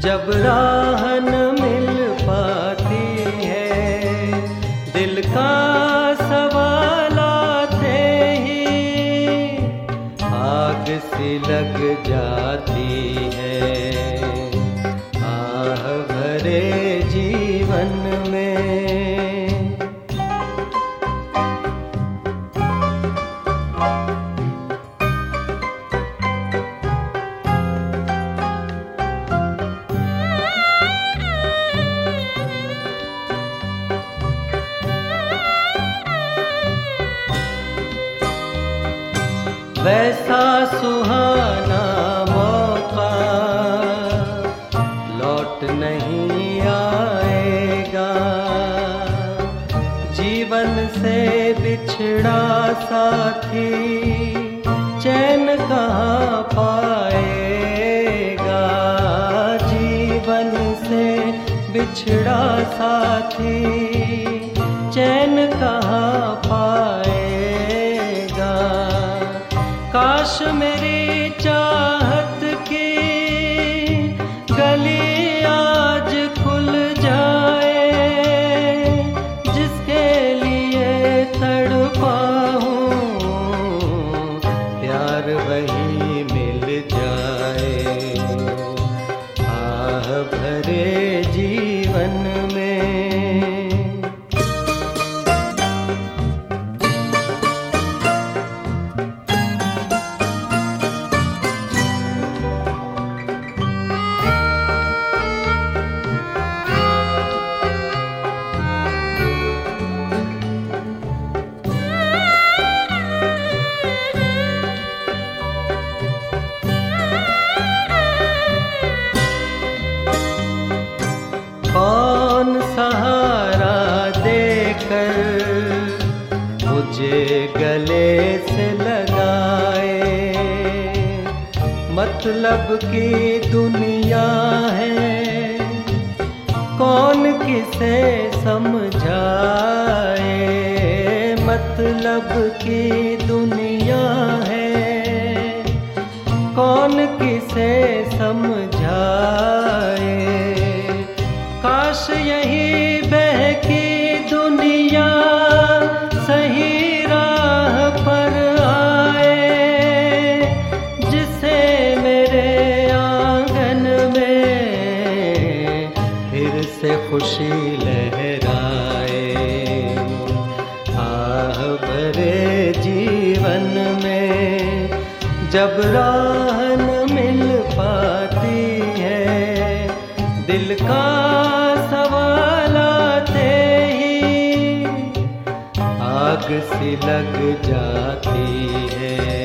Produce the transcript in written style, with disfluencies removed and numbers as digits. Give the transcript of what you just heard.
जब राह न मिल पाती है, दिल का सवाल आते ही आग सी लग जाती है। आह भरे जीवन में वैसा सुहाना मौका लौट नहीं आएगा, जीवन से बिछड़ा साथी चैन कहाँ पाएगा। जीवन से बिछड़ा साथी चैन कहाँ पाएगा। काश मेरी चाहत की गली आज खुल जाए, जिसके लिए तड़पा हूँ प्यार वही मिल जाए। आह भरे जीवन में कौन सहारा देकर मुझे गले से लगाए। मतलब की दुनिया है, कौन किसे समझाए। मतलब की दुनिया है, कौन किसे समझाए। काश यही बहकी दुनिया सही राह पर आए, जिसे मेरे आंगन में फिर से खुशी लहराए। आह भरे जीवन में जब राह न मिल पाती है, दिल का सवाल आते ही आग सी लग जाती है।